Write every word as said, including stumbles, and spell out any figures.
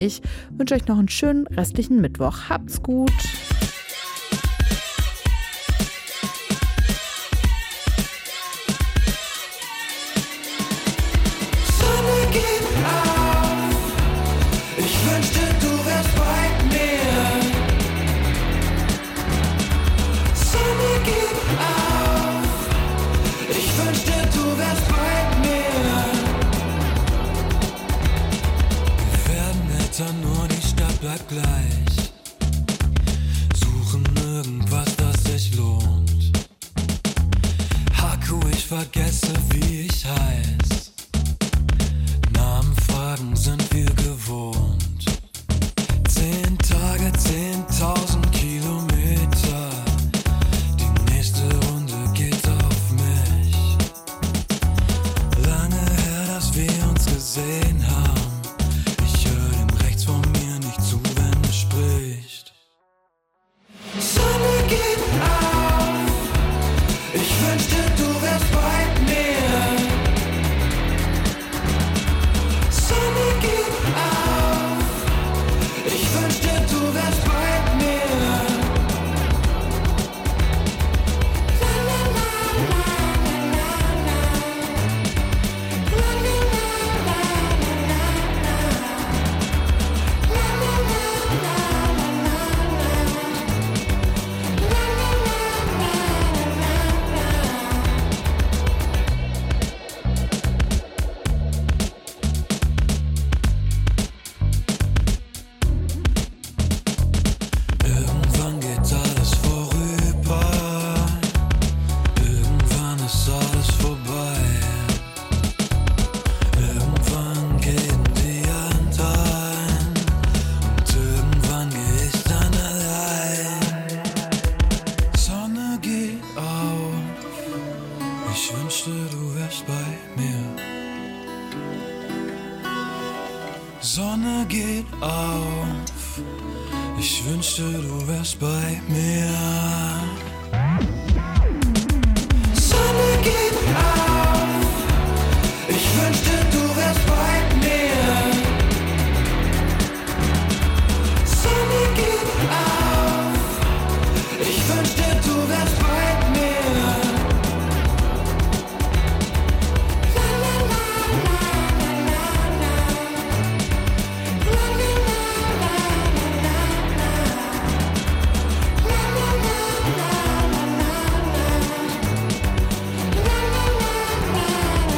Ich wünsche euch noch einen schönen restlichen Mittwoch. Habt's gut. Nur die Stadt bleibt gleich. Suchen irgendwas, das sich lohnt. Haku, ich vergesse, wie ich heiß. Namen fragen sind wir gewohnt. Zehn Tage, zehntausend Kilometer. Die nächste Runde geht auf mich. Lange her, dass wir uns gesehen haben. Sonne geht auf, ich wünschte, du wärst bei mir. Sonne geht auf, ich wünschte, du wärst bei mir. La la la la la la la la la la Ich wünschte, du wärst bei mir. Sonne geht auf. Ich wünschte, du wärst bei mir.